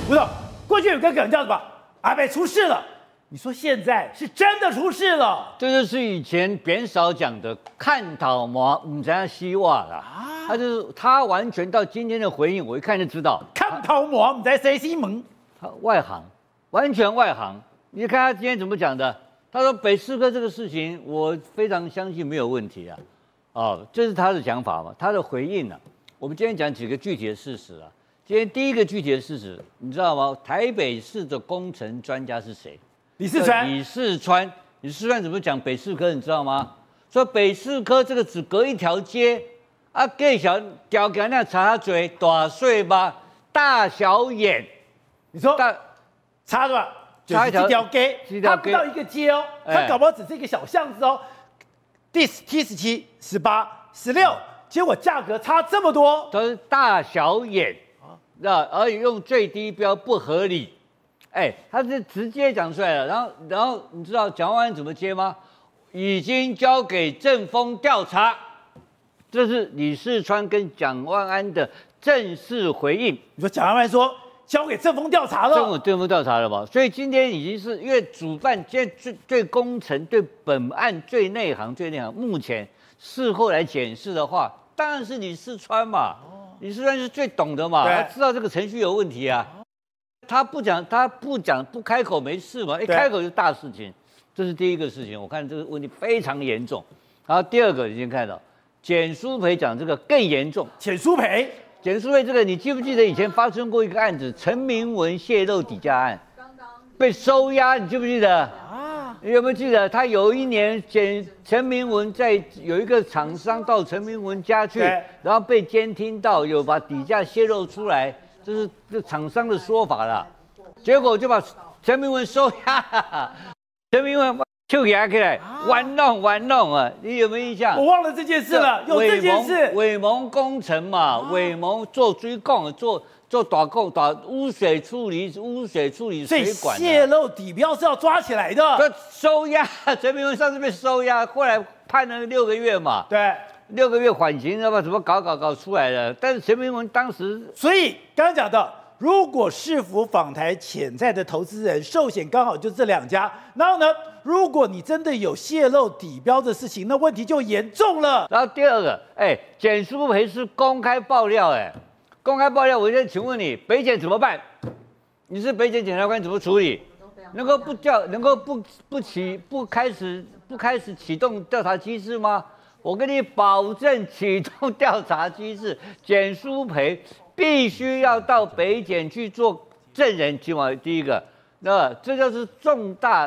不是，过去有个梗叫什么？阿北出事了。你说现在是真的出事了？ 这就是以前扁嫂讲的“看讨麻唔知希望”啦。他完全到今天的回应，我一看就知道， 看讨麻唔知谁西门， 他外行，完全外行。你看他今天怎么讲的？他说北士科这个事情，我非常相信没有问题啊。哦，这是他的讲法嘛，他的回应啊。我们今天讲几个具体的事实啊。今天第一个具体的事实，你知道吗？台北市的工程专家是谁？ 李四川。 李四川怎么讲北士科？你知道吗？说北士科这个只隔一条街啊，给小屌给那插嘴大碎吧，大小眼。 你说插是吧？插一条街，他不到一个街哦，他搞不好只是一个小巷子哦。第17、18、16，结果价格差这么多， 都是大小眼啊，而且用最低标不合理。他是直接讲出来了，然后你知道蒋万安怎么接吗？已经交给政风调查，这是李四川跟蒋万安的正式回应。 你说蒋万安说交给政风调查了， 政风调查了吧？所以今天已经是因为主办，现在对工程、对本案最内行，目前事后来检视的话，当然是李四川嘛。李四川是最懂的嘛，他知道这个程序有问题啊。他不开口没事嘛，一开口就大事情，这是第一个事情。我看这个问题非常严重。然后第二个，已经看到简书培讲这个更严重。 简书培这个，你记不记得以前发生过一个案子，陈明文泄露底价案，被收押，你记不记得？你有没有记得？他有一年陈明文有一个厂商到陈明文家去，然后被监听到有把底价泄露出来。这是厂商的说法啦，结果就把陈明文收押，陈明文就给他起来玩弄啊！你有没有印象？ 我忘了这件事了，有这件事。 伪蒙工程嘛，伪蒙做追供，做打污水处理水管。 泄露底标是要抓起来的。 收押陈明文上次被收押，后来判了6个月嘛。 对。 6个月缓刑，要不怎么搞出来的？但是陈明文当时， 所以刚刚讲的，如果市府访台潜在的投资人寿险刚好就这2家，然后呢，如果你真的有泄露底标的事情，那问题就严重了。 然后第二个，简书培是公开爆料，公开爆料，我现在请问你，北检怎么办？你是北检检察官怎么处理？能够不开始启动调查机制吗？我跟你保证，启动调查机制，简书培必须要到北检去做证人。起码第一个，那这就是重大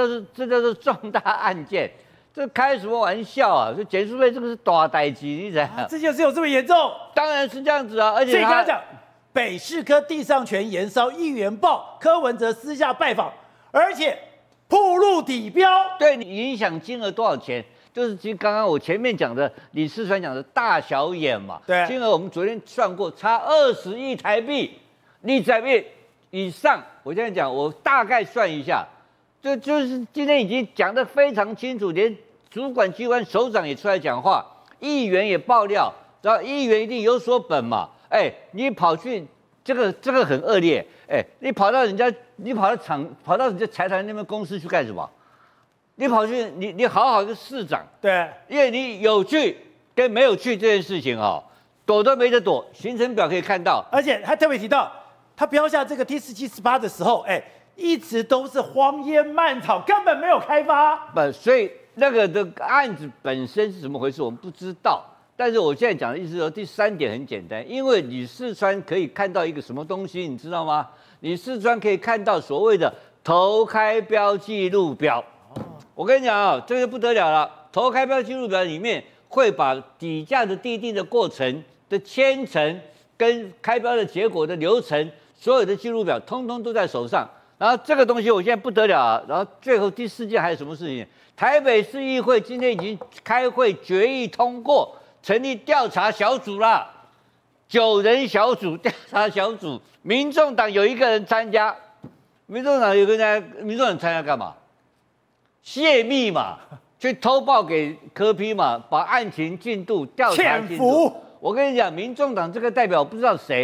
案件，这开什么玩笑啊？这简书培这个是大代志，你知道？ 这件事有这么严重？ 当然是这样子啊！而且所以刚才讲，北士科地上权延烧，议员报，柯文哲私下拜访，而且暴露底标， 对你影响金额多少钱？就是其实刚刚我前面讲的李四川讲的大小眼嘛， 对， 金额我们昨天算过，差20亿台币，立台币以上。我现在讲，我大概算一下，这就是今天已经讲得非常清楚，连主管机关首长也出来讲话，议员也爆料，然后议员一定有所本嘛，你跑去这个很恶劣，你跑到人家财团那边公司去干什么？你跑去，你好一个市长， 对， 因为你有去跟没有去这件事情躲都没得躲，行程表可以看到。 而且他特别提到，他标下这个T17、18的时候，一直都是荒烟蔓草，根本没有开发。 所以那个的案子本身是怎么回事，我们不知道。但是我现在讲的意思是，第3点很简单，因为李四川可以看到一个什么东西，你知道吗？李四川可以看到所谓的投开标记录表。我跟你讲这个不得了了。投开标记录表里面会把底价的订定的过程的签程跟开标的结果的流程，所有的记录表通通都在手上。然后这个东西我现在不得了啊。然后最后第4件还有什么事情？台北市议会今天已经开会决议通过成立调查小组啦，9人小组调查小组，民众党有1个人参加。民众党参加干嘛？泄密嘛，去偷报给柯 P 嘛，把案情进度调查进度。我跟你讲，民众党这个代表不知道谁，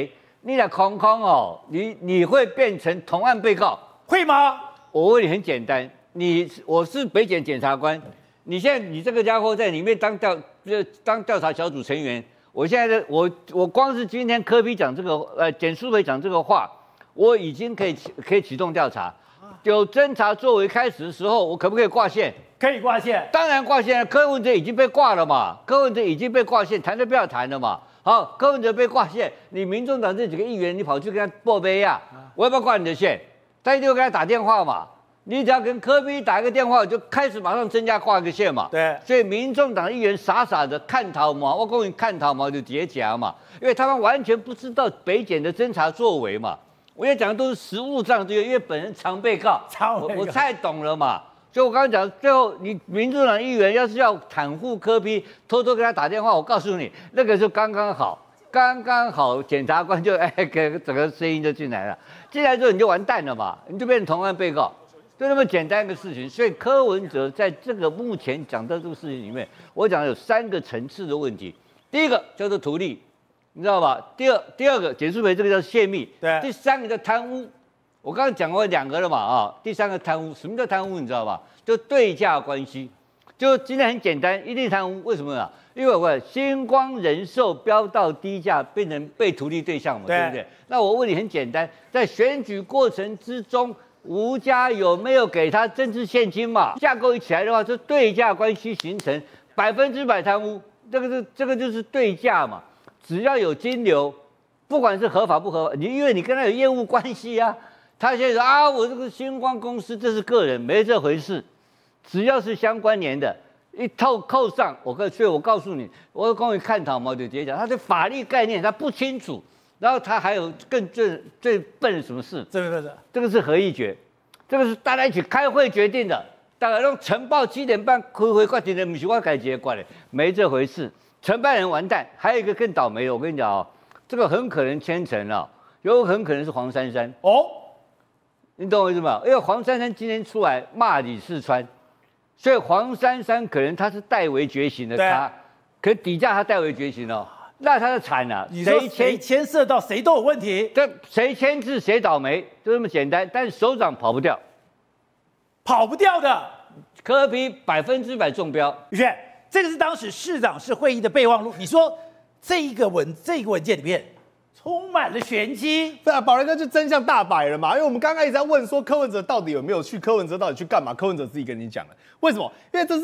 你俩空空哦，你会变成同案被告， 会吗？ 我问你很简单，我是北检检察官，你现在你这个家伙在里面当调查小组成员，我现在我光是今天柯 P 讲这个简书培讲这个话，我已经可以启动调查，有侦查作为开始的时候，我可不可以挂线？ 可以挂线， 当然挂线了。柯文哲已经被挂了嘛，柯文哲已经被挂线，谈都不要谈了嘛。好，柯文哲被挂线，你民众党这几个议员，你跑去跟他报备呀？我要不要挂你的线？他一定会跟他打电话嘛。你只要跟柯 P 打一个电话，就开始马上增加挂一个线嘛。 对， 所以民众党议员傻傻的看逃嘛，我跟你看逃嘛就叠加嘛，因为他们完全不知道北检的侦查作为嘛。我也讲的都是实务上这个，因为本人常被告，我太懂了嘛。所以我刚刚讲，最后你民主党议员要是要袒护柯 P， 偷偷给他打电话，我告诉你，那个就刚刚好，检察官就给整个声音就进来了，进来之后你就完蛋了嘛，你就变成同案被告，就那么简单一个事情。所以柯文哲在这个目前讲到这个事情里面，我讲有3个层次的问题，第一个叫做图利，你知道吧？第二个简书培这个叫泄密， 对， 第3个叫贪污。我刚刚讲过2个了嘛，啊，第3个贪污，什么叫贪污？你知道吧？就对价关系，就今天很简单，一定贪污，为什么呢？因为我星光人寿标到低价，变成被图利对象嘛，对不对？那我问你很简单，在选举过程之中，吴家有没有给他政治现金嘛？架构一起来的话，就对价关系形成100%贪污，这个就是对价嘛，只要有金流，不管是合法不合法，因为你跟他有业务关系啊。他现在说啊，我这个星光公司这是个人，没这回事，只要是相关联的，一扣上，所以我告诉你，我关于看逃嘛，就直接讲，他的法律概念他不清楚，然后他还有更最笨的什么事？这个是合议决，这个是大家一起开会决定的，大概用晨报7点半开会决定的，不是我改结果的，没这回事，承办人完蛋。还有一个更倒霉的，我跟你讲哦，这个很可能牵成了，很可能是黄珊珊哦。你懂我意思吗？因为黄珊珊今天出来骂李四川，所以黄珊珊可能他是代为觉醒的他，可底价他代为觉醒哦，那他就惨了。 谁牵涉到谁都有问题， 这谁牵制谁倒霉，就这么简单。但是首长跑不掉， 跑不掉的。 柯 P100%中标。 宇轩，这个是当时市长室会议的备忘录，你说这个文件里面充满了玄机。 对啊，宝来哥就真相大白了嘛。因为我们刚刚一直在问说柯文哲到底有没有去，柯文哲到底去干嘛？柯文哲自己跟你讲了，为什么？因为这是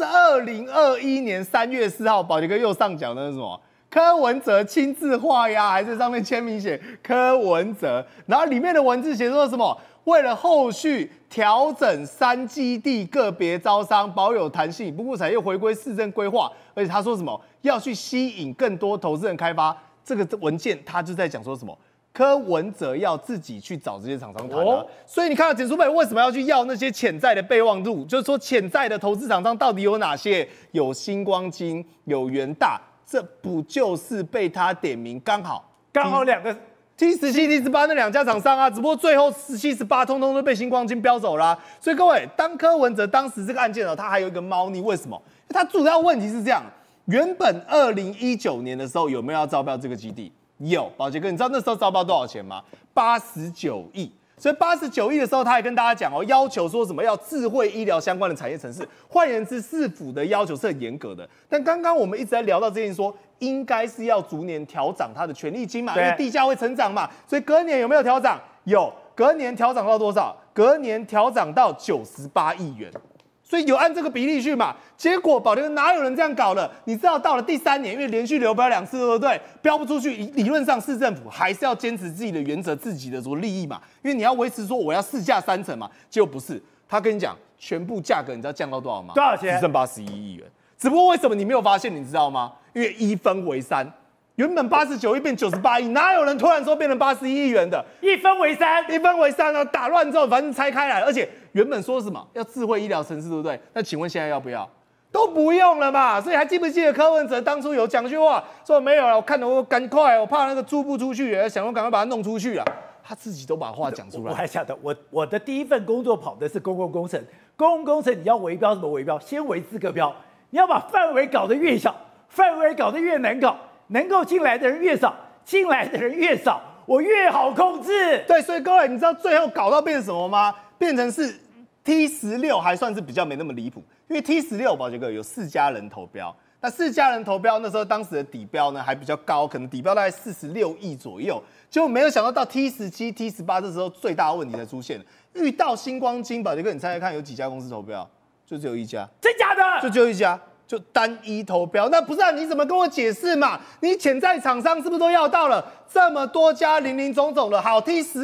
2021年3月4号，宝杰哥右上角那是什么？柯文哲亲自画押，还是上面签名写柯文哲，然后里面的文字写说什么？为了后续调整3基地个别招商，保有弹性，不顾产业回归市政规划，而且他说什么要去吸引更多投资人开发。这个文件他就在讲说什么？柯文哲要自己去找这些厂商谈啊。所以你看到简书培为什么要去要那些潜在的备忘录？就是说潜在的投资厂商到底有哪些？有星光金，有元大，这不就是被他点名刚好 2个。 T17、T18那2家厂商啊，只不过最后17、18通通都被星光金标走啦。所以各位，当柯文哲当时这个案件呢，他还有一个猫腻，为什么？他主要问题是这样：原本2019年的时候有没有要招标这个基地？有，宝杰哥，你知道那时候招标多少钱吗？89亿。所以89亿的时候，他还跟大家讲哦，要求说什么要智慧医疗相关的产业城市。换言之，市府的要求是很严格的。但刚刚我们一直在聊到这件事说，应该是要逐年调涨它的权利金嘛，因为地价会成长嘛。所以隔年有没有调涨？有，隔年调涨到多少？隔年调涨到98亿元。所以有按这个比例去嘛，结果宝杰哪有人这样搞的？你知道到了第3年，因为连续流标2次，对不对？标不出去，理论上市政府还是要坚持自己的原则、自己的利益嘛，因为你要维持说我要市价3成嘛。结果不是，他跟你讲全部价格，你知道降到多少吗？ 多少钱？ 只剩81亿元。只不过为什么你没有发现？你知道吗？因为1分为3。原本89亿变98亿，哪有人突然说变成81亿元的 ？1分为3，1 分为3呢？打乱之后，反正拆开来，而且原本说什么要智慧医疗城市，对不对？那请问现在要不要？都不用了嘛。所以还记不记得柯文哲当初有讲句话，说没有了，我看得我赶快，我怕那个租不出去，想要赶快把它弄出去啊。他自己都把话讲出来。 我还晓得，我的第一份工作跑的是公共工程，公共工程你要围标怎么围标？先围资格标，你要把范围搞得越小，范围搞得越难搞。能够进来的人越少，进来的人越少， 我越好控制。 对，所以各位，你知道最后搞到变成什么吗？变成是 T16还算是比较没那么离谱，因为 T16宝杰哥有4家人投标。那4家人投标，那时候当时的底标呢还比较高，可能底标大概46亿左右。结果没有想到到 T17、T18这时候最大的问题才出现了。遇到星光金，宝杰哥，你猜猜看有几家公司投标？就只有1家， 真假的？ 就只有1家，就单一投标。那不是啊？你怎么跟我解释嘛？你潜在厂商是不是都要到了？这么多家林林总总的，好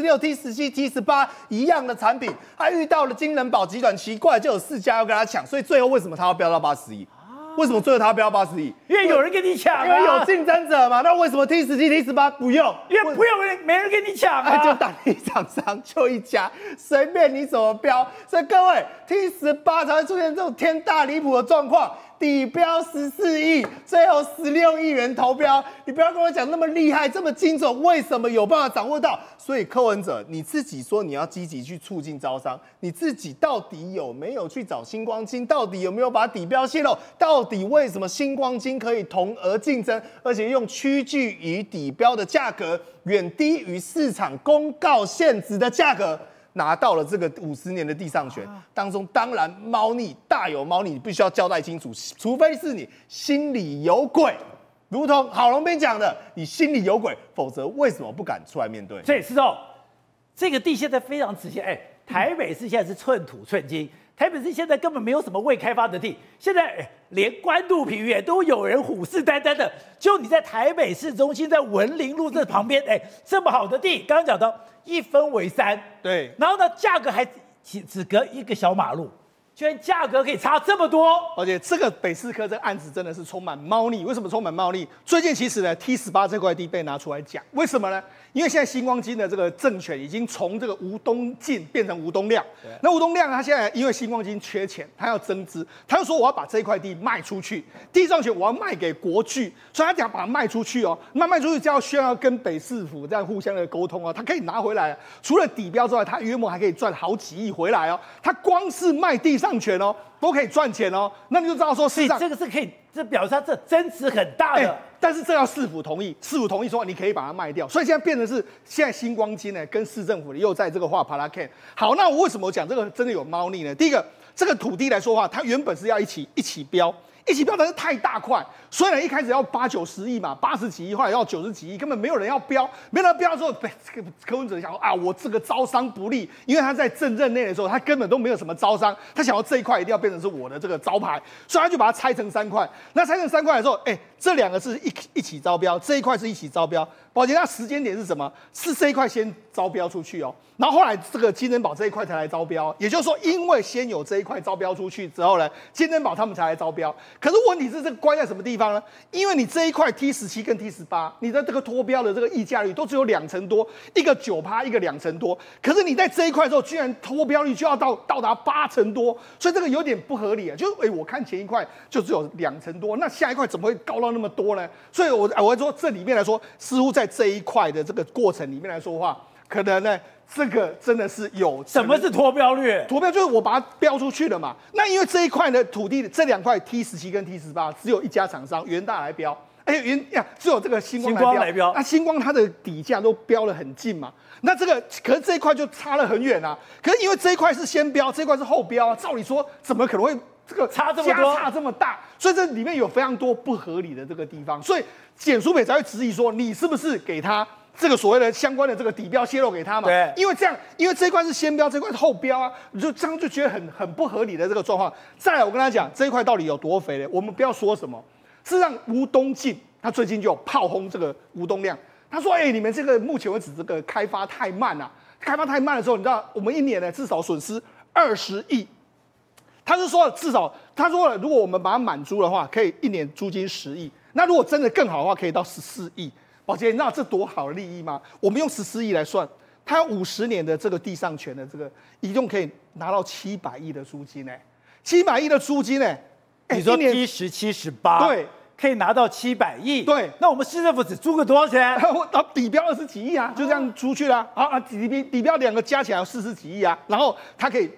T16、T17、T18一样的产品，还遇到了金人宝集团，奇怪就有4家要跟他抢，所以最后为什么他要标到80亿？为什么最后他要标80亿？ 因为有人跟你抢， 因为有竞争者嘛。那为什么 T17、T18不用？ 因为不用人，没人跟你抢啊。 就单一厂商就1家，随便你怎么标。所以各位 T18才会出现这种天大离谱的状况。底标14亿，最后16亿元投标，你不要跟我讲那么厉害，这么精准，为什么有办法掌握到？所以柯文哲你自己说你要积极去促进招商，你自己到底有没有去找星光金？到底有没有把底标泄露？到底为什么星光金可以同额竞争，而且用区距与底标的价格远低于市场公告现值的价格？拿到了这个50年的地上权当中，当然猫腻大有猫腻，你必须要交代清楚，除非是你心里有鬼，如同郝龙斌讲的，你心里有鬼，否则为什么不敢出来面对？ 所以石头，这个地现在非常直线，台北市现在是寸土寸金，台北市现在根本没有什么未开发的地，现在连关渡平原都有人虎视眈眈的，就你在台北市中心，在文林路这旁边，这么好的地，刚刚讲到1分为3， 对， 然后呢，价格还只隔一个小马路，居然价格可以差这么多。 而且这个北市科这个案子真的是充满猫腻。为什么充满猫腻？最近其实呢 ，T18这块地被拿出来讲，为什么呢？因为现在星光金的这个政权已经从这个吴东进变成吴东亮。那吴东亮他现在因为星光金缺钱，他要增资，他就说我要把这块地卖出去，地上权我要卖给国巨，所以他讲把它卖出去哦，卖出去就要需要跟北市府这样互相的沟通哦，他可以拿回来。除了底标之外，他约莫还可以赚好几亿回来哦。他光是卖地上权哦，都可以赚钱哦。那你就知道说， 所以这个是可以，这表示它这增值很大的。 但是这要市府同意，市府同意说你可以把它卖掉，所以现在变成是现在星光金呢跟市政府又在这个画帕拉 K。好，那我为什么讲这个真的有猫腻呢？第一个，这个土地来说话，它原本是要一起标，但是太大块，虽然一开始要80、90亿嘛，80几亿，后来要90几亿，根本没有人要标，没有人标的时候，柯文哲想说啊，我这个招商不利，因为他在正任内的时候，他根本都没有什么招商，他想要这一块一定要变成是我的这个招牌，所以他就把它拆成3块。那拆成3块的时候，这2个是一起招标，这一块是一起招标。宝杰，那时间点是什么？是这一块先招标出去哦，然后后来这个金人宝这一块才来招标，也就是说，因为先有这一块招标出去之后呢，金人宝他们才来招标。可是问题是这个关在什么地方呢？因为你这一块 T17跟 T18，你的这个脱标的这个溢价率都只有2成多，一个9%，一个2成多。可是你在这一块的时候，居然脱标率就要到达8成多，所以这个有点不合理啊。就是我看前一块就只有2成多，那下一块怎么会高到那么多呢？所以我会说这里面来说，似乎在这一块的这个过程里面来说的话，可能呢。这个真的是有什么是脱标率？ 脱标就是我把它标出去了嘛。那因为这一块的土地，这2块 T17跟 T18只有1家厂商元大来标，只有这个星光来标。那星光它的底价都标得很近嘛。那这个可是这一块就差了很远啊。可是因为这一块是先标，这一块是后标啊，照理说怎么可能会这个差这么多， 差这么大？所以这里面有非常多不合理的这个地方，所以简书培才会质疑说，你是不是给他？这个所谓的相关的这个底标泄露给他嘛？ 对， 因为这一块是先标，这一块是后标啊，你就这样就觉得很不合理的这个状况。再来，我跟他讲这一块到底有多肥呢？我们不要说什么，事实上吴东进他最近就有炮轰这个吴东亮，他说：“你们这个目前为止这个开发太慢了，开发太慢的时候，你知道我们1年呢至少损失20亿。”他是说至少他说了，如果我们把它满租的话，可以1年租金10亿，那如果真的更好的话，可以到14亿。宝杰，你知道这多好的利益吗？我们用14亿来算，他有50年的这个地上权的这个，一共可以拿到700亿的租金700亿的租金你说T17、18， 对， 可以拿到700亿， 对， 那我们市政府只租个多少钱？ 底标20几亿啊，就这样出去了啊！底标2个加起来有40几亿啊，然后他可以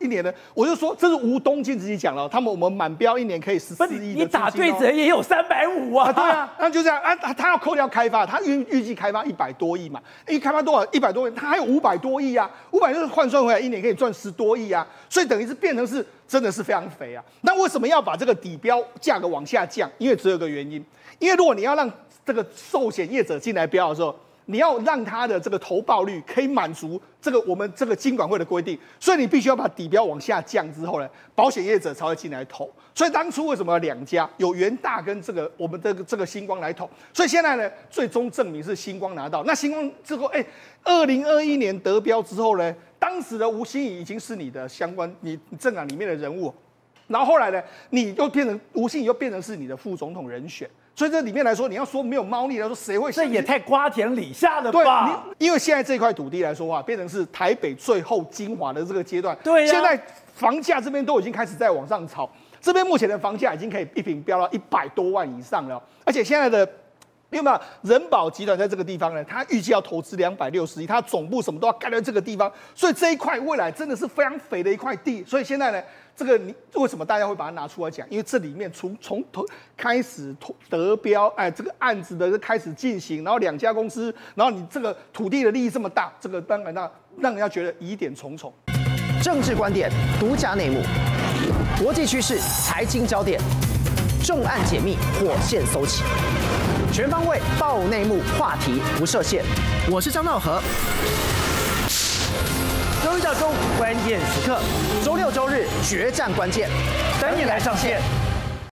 一年呢，我就说这是吴东进自己讲了，我们满标一年可以14亿的资金。 你打对折也有350啊。 对啊，那就这样啊，他要扣掉开发，他预计开发100多亿嘛，开发多少100多亿，他还有500多亿啊，500就是换算回来一年可以赚10多亿啊，所以等于是变成是真的是非常肥啊。那为什么要把这个底标价格往下降？因为只有一个原因，因为如果你要让这个寿险业者进来标的时候，你要让他的这个投报率可以满足我们这个金管会的规定，所以你必须要把底标往下降之后呢，保险业者才会进来投。所以当初为什么2家有元大跟我们这个星光来投？所以现在呢，最终证明是星光拿到。那星光之后，2021年得标之后呢，当时的吴欣怡已经是你的相关你政党里面的人物，然后后来呢，吴欣怡又变成是你的副总统人选。所以这里面来说，你要说没有猫腻来说，谁会？ 这也太瓜田李下了吧？ 因为现在这块土地来说话，变成是台北最后精华的这个阶段。 对呀。 现在房价这边都已经开始在往上炒，这边目前的房价已经可以一坪飙到100多万以上了，而且现在的。因为人保集团在这个地方呢，他预计要投资260亿，他总部什么都要盖在这个地方，所以这一块未来真的是非常肥的一块地。所以现在呢，为什么大家会把它拿出来讲？因为这里面从开始得标，这个案子的开始进行，然后2家公司，然后你这个土地的利益这么大，这个当然让人家觉得疑点重重。 政治观点、独家内幕、国际趋势、财经焦点，重案解密，火线搜起。全方位爆内幕，话题不设限。我是张道和。 周一到周五关键时刻， 周六周日决战关键， 等你来上线。